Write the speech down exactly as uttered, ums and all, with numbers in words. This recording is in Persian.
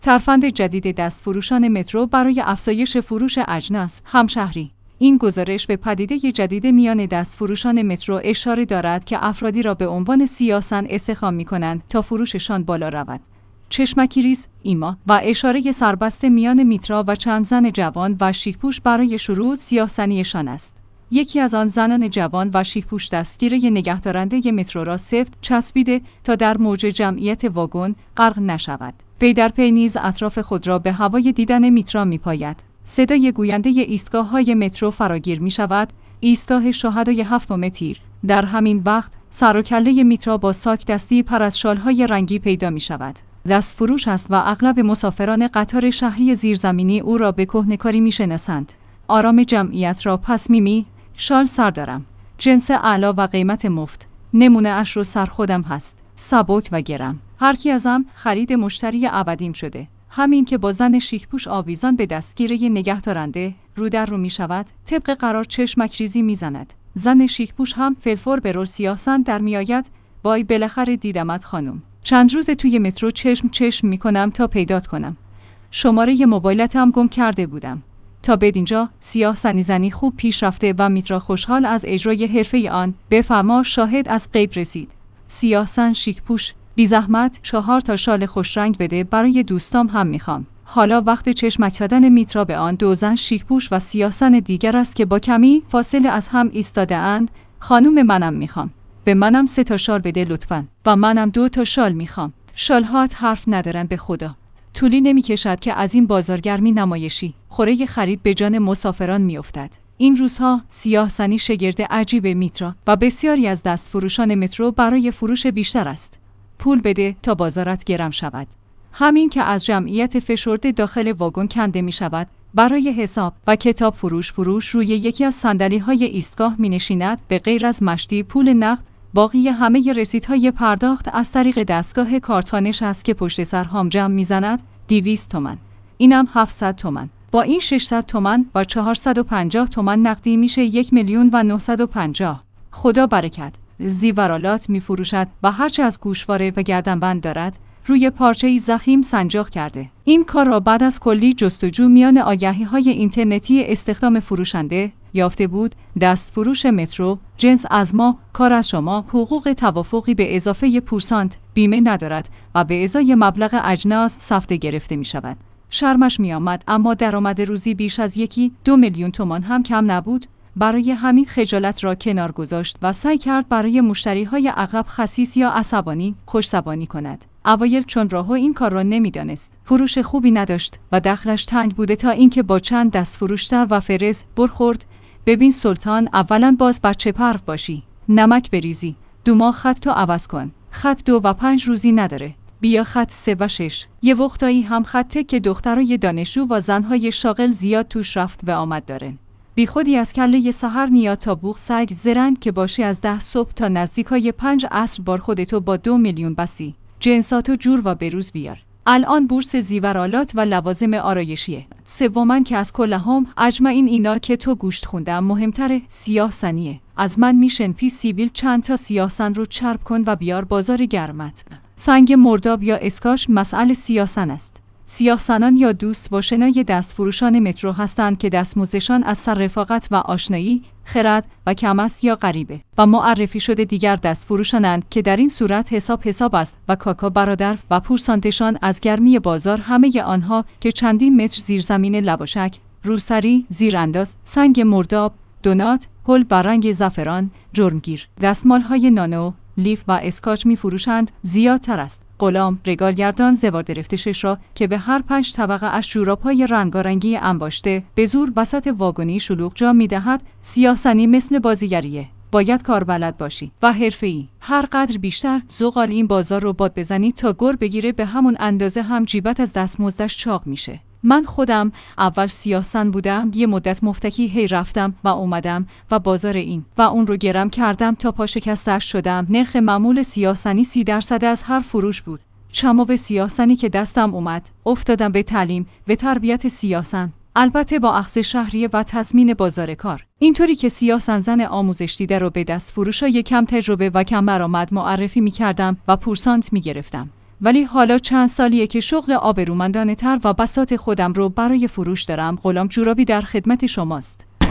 ترفند جدید دستفروشان مترو برای افزایش فروش اجناس. همشهری. این گزارش به پدیده جدید میان دستفروشان مترو اشاره دارد که افرادی را به عنوان سیاح‌سن استخدام می‌کنند تا فروششان بالا رود. چشمکی ریز، ایما و اشاره سربسته میان میترا و چند زن جوان و شیک‌پوش برای شروع سیاح‌سنیشان است. یکی از آن زنان جوان و شیک‌پوش دستگیره نگهدارنده مترو را سفت چسبیده تا در موج جمعیت واگن غرق نشود. پی در پی نیز اطراف خود را به هوای دیدن میترا می‌پاید. صدای گوینده ایستگاه‌های مترو فراگیر می‌شود. ایستگاه شهدای هفتم تیر. در همین وقت سر و کله میترا با ساک دستی پر از شال‌های رنگی پیدا می‌شود. دست فروش است و اغلب مسافران قطار شهری زیرزمینی او را به کهنه‌کاری می‌شناسند. آرام جمعیت را پس میمی، شال سر دارم. جنس اعلی و قیمت مفت. نمونه اش رو سر خودم هست. سبک و گرم. هر کی ازم خرید مشتری ابدیم شده. همین که با زن شیک‌پوش آویزان به دستگیره نگهدارنده رو در رو می‌شود، طبق قرار چشمک ریزی می‌زند. زن شیک‌پوش هم فلفور به رول سیاه‌سن در میآید. وای بالاخره دیدمت خانم. چند روز توی مترو چشم چشم می‌کنم تا پیدات کنم. شماره موبایلتم گم کرده بودم. تا بدینجا سیاه‌سنی زنی خوب پیش رفته و میترا خوشحال از اجرای حرفه آن. بفرما شاهد از غیب رسید. سیاه‌سن شیک‌پوش، بی زحمت چهار تا شال خوش رنگ بده، برای دوستام هم میخوام. حالا وقت چشمک دادن میترا به آن دو زن شیک‌پوش و سیاه‌سن دیگر است که با کمی فاصله از هم ایستاده اند. خانم منم میخوام. به منم سه تا شال بده لطفاً. و منم دو تا شال میخوام. شال‌هات حرف ندارن به خدا. طولی نمی‌کشد که از این بازارگرمی نمایشی خوره خرید به جان مسافران می‌افتد. این روزها سیاه‌سنی شگرد عجیب میترا و بسیاری از دستفروشان مترو برای فروش بیشتر است. پول بده تا بازارت گرم شود. همین که از جمعیت فشرده داخل واگن کنده می‌شود، برای حساب و کتاب فروش فروش روی یکی از صندلی‌های ایستگاه می‌نشیند. به غیر از مشتی پول نقد، باقی همه رسیدهای پرداخت از طریق دستگاه کارتانش است که پشت سر هم جمع میزند. دویست تومان. اینم هفتصد تومان. با این ششصد تومان و چهارصد و پنجاه تومان نقدی میشه یک میلیون و نهصد و پنجاه. خدا برکت. زیورالات میفروشد و هرچه از گوشواره و گردنبند دارد روی پارچه‌ای ضخیم سنجاق کرده. این کار را بعد از کلی جستجو میان آگهی‌های اینترنتی استخدام فروشنده یافته بود. دست فروش مترو، جنس از ما، کار از شما، حقوق توافقی به اضافه پورسانت، بیمه ندارد و به ازای مبلغ اجناس سفته گرفته می شود. شرمش می آمد، اما درآمد روزی بیش از یکی دو میلیون تومان هم کم نبود. برای همین خجالت را کنار گذاشت و سعی کرد برای مشتریهای اغلب خسیس یا عصبانی خوش‌زبانی کند. اوایل چون راهو این کار را نمیدانست، فروش خوبی نداشت و دخلش تنگ بوده تا اینکه با چند دست فروشتر و فرز برخورد. ببین سلطان، اولا باز بچه پرو باشی، نمک بریزی، دوما خط تو عوض کن. خط دو و پنج روزی نداره، بیا خط سه و شش. یه وقتایی هم خطه که دخترای دانشجو و زنهای شاغل زیاد توش رفت و آمد دارن. بی خودی از کله سحر نیا تا بوق سگ زرنگ که باشی از ده صبح تا نزدیکای پنج عصر بار خودتو با دو میلیون بسی. جنساتو جور و بروز بیار. الان بورس زیورالات و لوازم آرایشیه. سومن که از کلهم اجمعین اینا که تو گوشت خوندم مهمتره سیاه‌سنیه. از من میشن فی سیبیل چند تا سیاه‌سن رو چرب کن و بیار بازار گرمت. سنگ مرداب یا اسکاش مسئله سیاه‌سن است. سیاه‌سنان یا دوست با شنای دست فروشان مترو هستند که دستمزدشان از سر رفاقت و آشنایی، خرد و کمست یا غریبه و معرفی شده دیگر دست فروشانند که در این صورت حساب حساب است و کاکا برادر و پورسانتشان از گرمی بازار همه آنها که چندین متر زیرزمین لباشک، روسری، زیرانداز، سنگ مرداب، دونات، هل برنگ زعفران، جرمگیر، دستمال‌های نانو، لیف و اسکاچ می فروشند زیادتر است. غلام، رگالگردان زوار درفته شش را که به هر پنج طبقه از جوراب‌های رنگارنگی انباشته به زور وسط واگنی شلوغ جا می‌دهد. سیاه‌سنی مثل بازیگریه. باید کاربلد باشی و حرفه‌ای. هر قدر بیشتر زغال این بازار رو باد بزنی تا گر بگیره، به همون اندازه هم جیبت از دستمزدش چاق میشه. من خودم اول سیاه‌سن بودم، یه مدت مفتکی هی رفتم و اومدم و بازار این و اون رو گرم کردم تا پا شکستش شدم. نرخ معمول سیاه‌سنی سی درصد از هر فروش بود. چماو سیاه‌سنی که دستم اومد، افتادم به تعلیم و تربیت سیاه‌سن. البته با اخذ شهریه و تضمین بازار کار. اینطوری که سیاه‌سن زن آموزش دیده رو به دست فروشای کم تجربه و کم برآمد معرفی می‌کردم و پورسانت می‌گرفتم. ولی حالا چند سالیه که شغل آبرومندانه تر و بساط خودم رو برای فروش دارم. غلام جورابی در خدمت شماست.